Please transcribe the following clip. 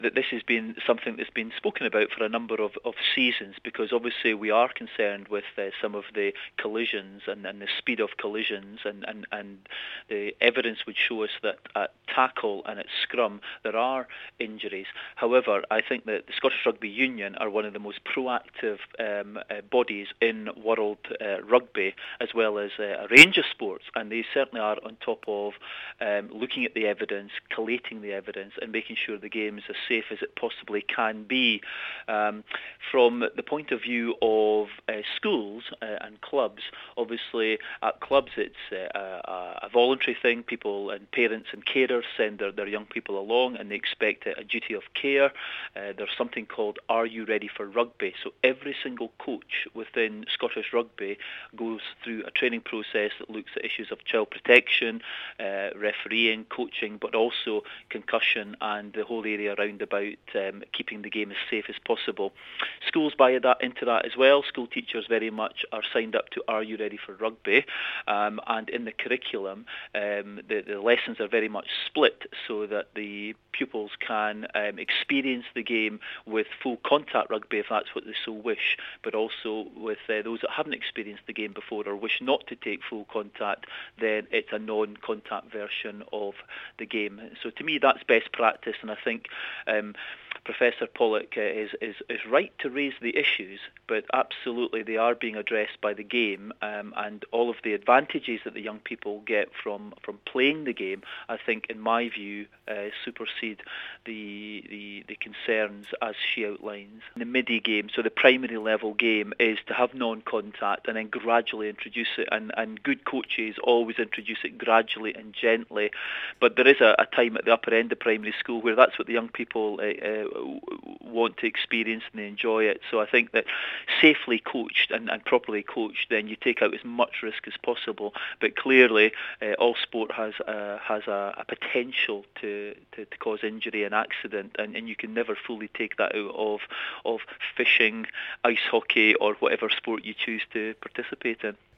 that this has been something that's been spoken about for a number of seasons, because obviously we are concerned with some of the collisions and the speed of collisions, and the evidence would show us that at tackle and at scrum there are injuries. However, I think that the Scottish Rugby Union are one of the most proactive bodies in world rugby, as well as a range of sports, and they certainly are on top of looking at the evidence, collating the evidence, and making sure the game is as safe as it possibly can be. From the point of view of schools and clubs, obviously at clubs it's a voluntary thing. People and parents and carers send their young people along, and they expect a duty of care. There's something called Are You Ready for Rugby? So every single coach within Scottish Rugby goes through a training process that looks at issues of child protection, refereeing, coaching, but also concussion and the whole area around about keeping the game as safe as possible. Schools buy into that as well. School teachers very much are signed up to Are You Ready for Rugby? And in the curriculum, the lessons are very much split so that the pupils can experience the game with full contact rugby if that's what they so wish, but also with those that haven't experienced the game before or wish not to take full contact, then it's a non-contact version of the game. So to me that's best practice, and I think Professor Pollock is right to raise the issues, but absolutely they are being addressed by the game, and all of the advantages that the young people get from playing the game, I think, in my view, supersede the concerns as she outlines. The MIDI game, so the primary level game, is to have non-contact and then gradually introduce it, and good coaches always introduce it gradually and gently, but there is a time at the upper end of primary school where that's what the young people want to experience and they enjoy it. So I think that safely coached and properly coached, then you take out as much risk as possible. But clearly, all sport has a potential to cause injury and accident, and you can never fully take that out of fishing, ice hockey, or whatever sport you choose to participate in.